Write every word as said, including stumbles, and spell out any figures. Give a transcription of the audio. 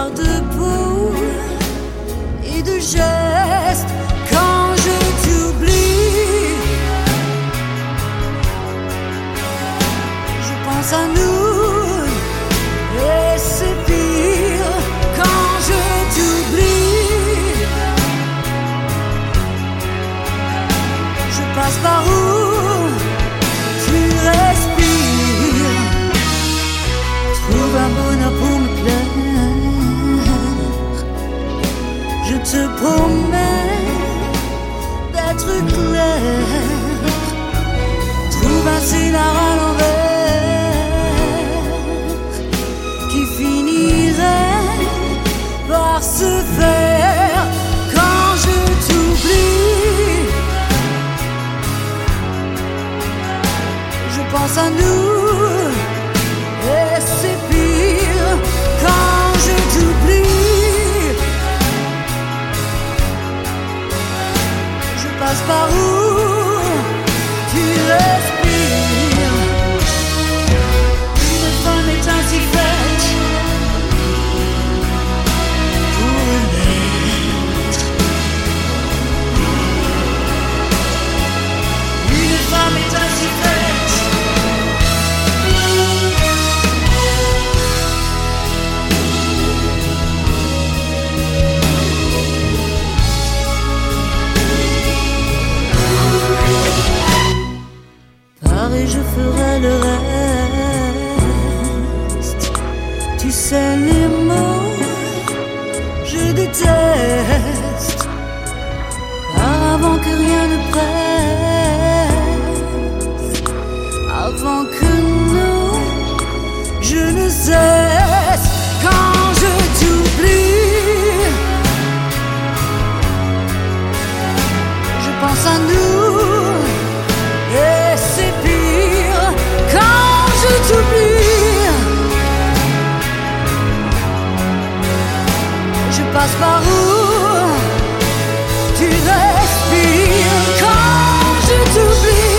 chair de peau et de gestes quand je t'oublie. Je pense à nous et c'est pire quand je t'oublie. Je passe par où tu respires. Trouve un bonheur pour me plaire. Je te promets d'être clair. Trouve un scénario à l'envers qui finirait par se faire quand je t'oublie. Je pense à nous et c'est pire quand je t'oublie. Je passe par où tu respires. Une femme est ainsi faite pour l'être. Une femme est ainsi faite. Et je ferai le reste. Tu sais les mots, je déteste. Avant que rien ne presse, avant que nous, je ne cesse quand je t'oublie. Je pense à nous et c'est pire quand je t'oublie. Je passe par où tu respires quand je t'oublie.